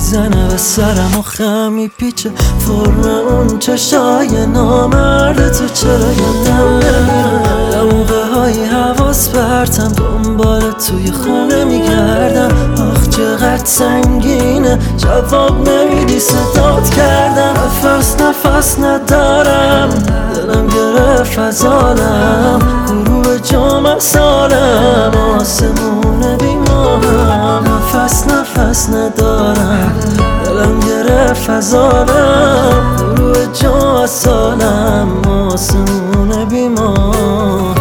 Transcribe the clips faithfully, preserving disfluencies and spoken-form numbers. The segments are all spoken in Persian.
میزنه به سرم و خم میپیچه فرم اون چشای نامرد تو چرا یادم نمیره موقع های حواس پرتم دنبال توی خونه میگردم آخ چقدر سنگینه جواب نمیدی صدات کردم نفس نفس ندارم دلم گرفت از عالم غروب جام سالم آسمون بیماهم نفس نفس ندارم دلم گرفت از عالم غروب جام سالم آسمون بیماهم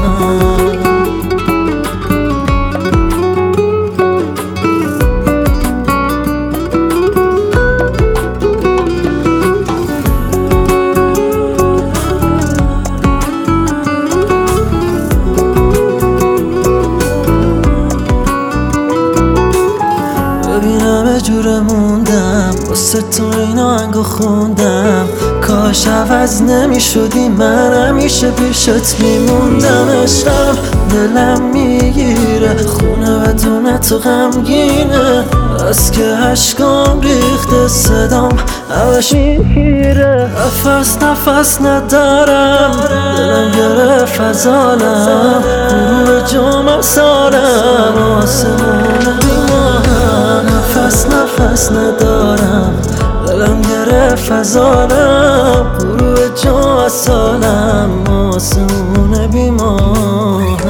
ببینم جوره موندم واسه تو این آهنگو خوندم کاش عوض نمی شدی من همیشه پیشت میموندم عشقم دلم میگیره خونه بدون تو غمگینه از که عشقام ریخته صدام همش میگیره نفس نفس ندارم دلم گرفت از عالم غروب جام سالم آسمون بیماهم نفس نفس ندارم دلم گرفت از عالم غروب جام سالم آسمون بیماهم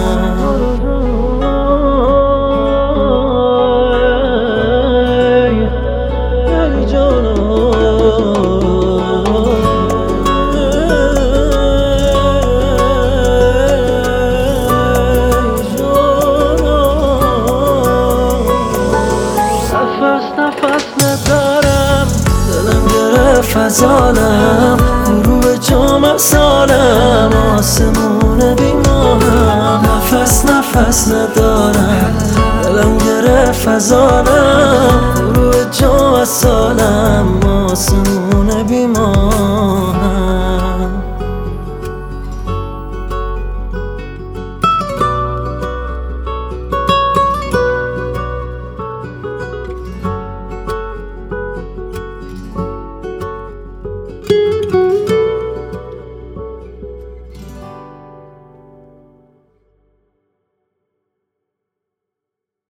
نفس ندارم دلم گرفت از عالم غروب جام سالم آسمون بیماهم نفس نفس ندارم دلم گرفت از عالم غروب جام سالم آسمون بیماهم